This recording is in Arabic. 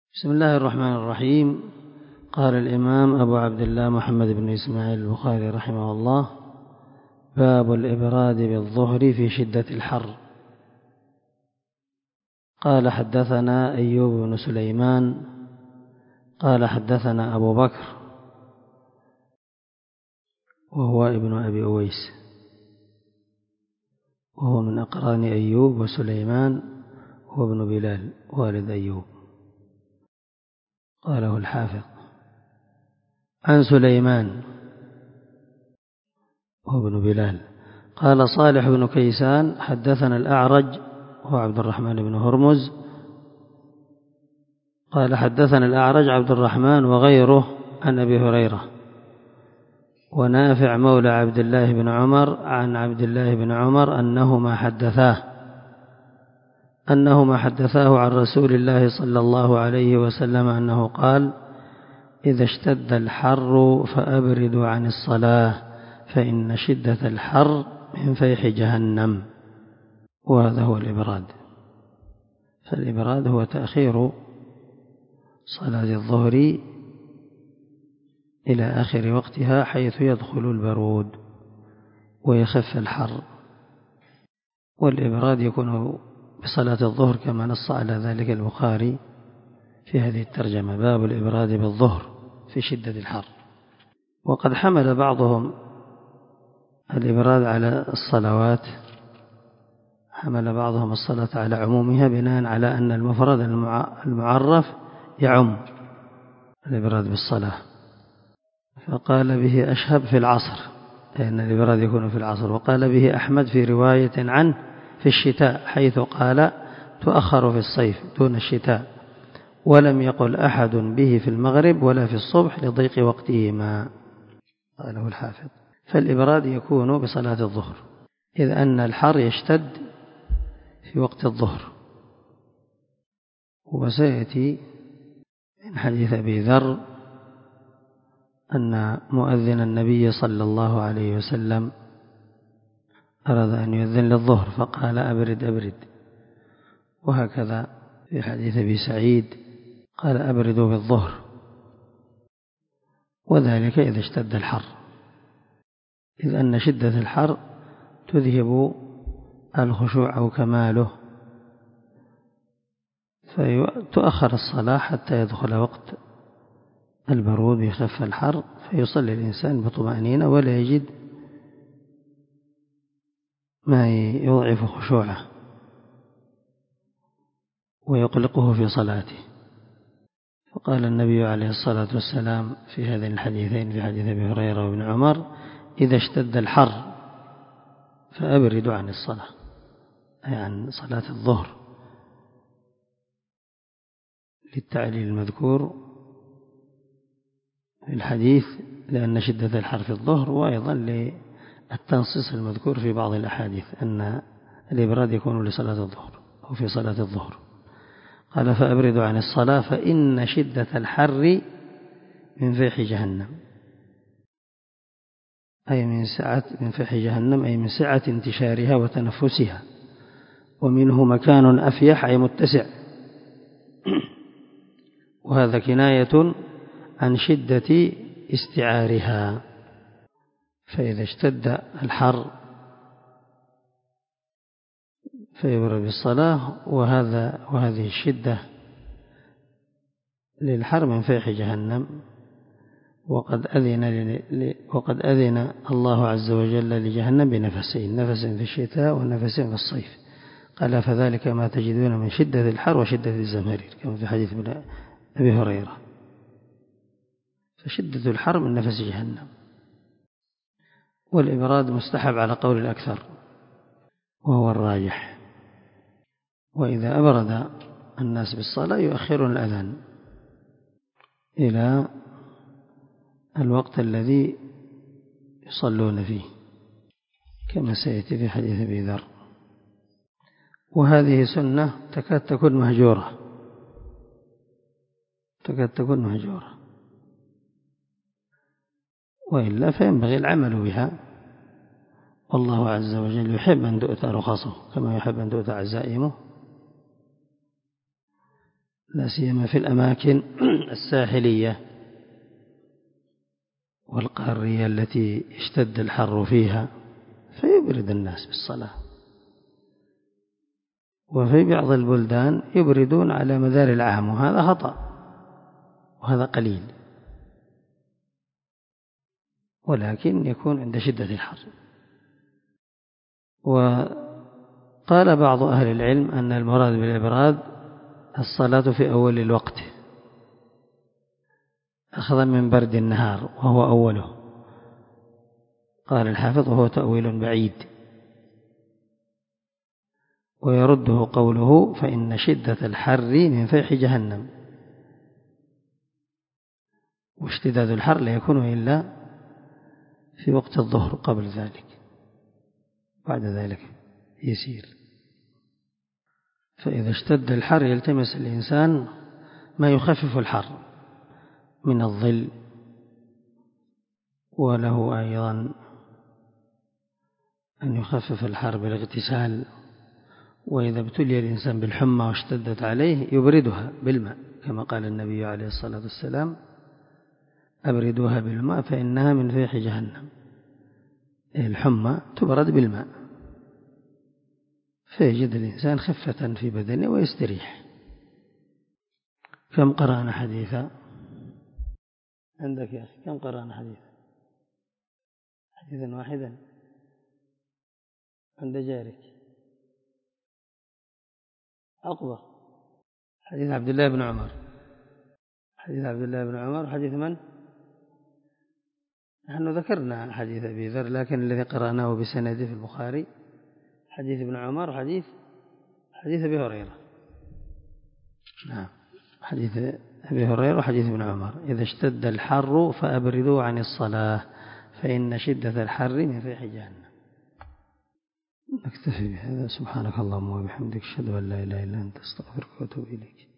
بسم الله الرحمن الرحيم. قال الإمام أبو عبد الله محمد بن إسماعيل البخاري رحمه الله: باب الإبراد بالظهر في شدة الحر. قال: حدثنا أيوب بن سليمان قال: حدثنا أبو بكر وهو ابن أبي أويس، وهو من أقران أيوب، وسليمان هو ابن بلال والد أيوب. قاله الحافظ: عن سليمان هو ابن بلال. قال صالح بن كيسان: حدثنا الأعرج هو عبد الرحمن بن هرمز قال: حدثنا الأعرج عبد الرحمن وغيره عن أبي هريرة ونافع مولى عبد الله بن عمر عن عبد الله بن عمر أنهما حدثاه عن رسول الله صلى الله عليه وسلم أنه قال: إذا اشتد الحر فأبردوا عن الصلاة فإن شدة الحر من فيح جهنم. وهذا هو الإبراد. فالإبراد هو تأخير صلاة الظهر إلى آخر وقتها حيث يدخل البرود ويخف الحر. والإبراد يكون بصلاة الظهر كما نص على ذلك البخاري في هذه الترجمة: باب الإبراد بالظهر في شدة الحر. وقد حمل بعضهم الإبراد على الصلوات، حمل بعضهم الصلاة على عمومها بناء على أن المفرد المعرف يعم الإبراد بالصلاة، فقال به أشهب في العصر، لأن الإبراد يكون في العصر. وقال به أحمد في رواية عنه في الشتاء، حيث قال: تؤخر في الصيف دون الشتاء. ولم يقل أحد به في المغرب ولا في الصبح لضيق وقتهما. قاله الحافظ. فالإبراد يكون بصلاة الظهر، إذ أن الحر يشتد في وقت الظهر. وسيأتي من حديث أبي ذر أن مؤذن النبي صلى الله عليه وسلم أراد أن يؤذن للظهر فقال: أبرد أبرد. وهكذا في حديث أبي سعيد قال: أبردوا بالظهر، وذلك إذا اشتد الحر، إذ أن شدة الحر تذهب الخشوع أو كماله، فتؤخر الصلاة حتى يدخل وقت البرود يخف الحر، فيصلي الإنسان بطمأنينة ولا يجد ما يضعف خشوعه ويقلقه في صلاته. فقال النبي عليه الصلاة والسلام في هذين الحديثين، في حديث أبي هريرة وابن عمر: إذا اشتد الحر فأبردوا عن الصلاة، أي عن صلاة الظهر، للتعليل المذكور في الحديث، لأن شدة الحر في الظهر، وأيضا للتنصيص المذكور في بعض الأحاديث أن الإبراد يكون لصلاة الظهر أو في صلاة الظهر. قال: فأبردوا عن الصلاة فإن شدة الحر من فيح جهنم، أي من فيح جهنم، أي من سعة انتشارها وتنفسها، ومنه مكان أفيح أي متسع، وهذا كناية عن شدة استعارها. فإذا اشتد الحر فيبرد بالصلاة، وهذه الشدة للحر من فيح جهنم. وقد أذن الله عز وجل لجهنم بنفسين: نفس في الشتاء ونفس في الصيف. قال: فذلك ما تجدون من شدة الحر وشدة الزمهرير، كما في حديث أبي هريرة. فشدة الحر من نفس جهنم. والإبراد مستحب على قول الأكثر وهو الراجح. وإذا أبرد الناس بالصلاة يؤخرون الأذان إلى الوقت الذي يصلون فيه، كما سيأتي في حديث أبي ذر. وهذه سنة تكاد تكون مهجورة، وإلا فينبغي العمل بها. والله عز وجل يحب أن تؤتى رخصه كما يحب أن تؤتى عزائمه، لا سيما في الأماكن الساحلية والقارية التي اشتد الحر فيها، فيبرد الناس بالصلاة. وفي بعض البلدان يبردون على مدار العام، وهذا خطأ وهذا قليل، ولكن يكون عند شدة الحر. وقال بعض أهل العلم أن المراد بالإبراد الصلاة في أول الوقت، أخذا من برد النهار وهو أوله. قال الحافظ وهو تأويل بعيد، ويرده قوله فإن شدة الحر من فيح جهنم، واشتداد الحر لا يكون إلا في وقت الظهر قبل ذلك، بعد ذلك يسير. فإذا اشتد الحر يلتمس الإنسان ما يخفف الحر من الظل، وله أيضا أن يخفف الحر بالاغتسال. وإذا ابتلي الإنسان بالحمى واشتدت عليه يبردها بالماء، كما قال النبي عليه الصلاة والسلام أبردوها بالماء فإنها من فيح جهنم. الحمى تبرد بالماء فيجد الإنسان خفة في بدنه ويستريح. كم قرأنا حديثا عندك يا أخي؟ كم قرأنا حديثا واحدا عند جارك؟ عقبة، حديث عبد الله بن عمر. حديث عبد الله بن عمر حديث من؟ نحن ذكرنا حديث أبي ذر، لكن الذي قرأناه بسنده في البخاري حديث ابن عمر وحديث أبي هريرة. نعم، حديث أبي هريرة وحديث ابن عمر: إذا اشتد الحر فأبردوا عن الصلاة فإن شدة الحر من فيح جهنم. نكتفي بهذا. سبحانك اللهم وبحمدك، أشهد أن لا إله إلا أنت، أستغفرك وأتوب إليك.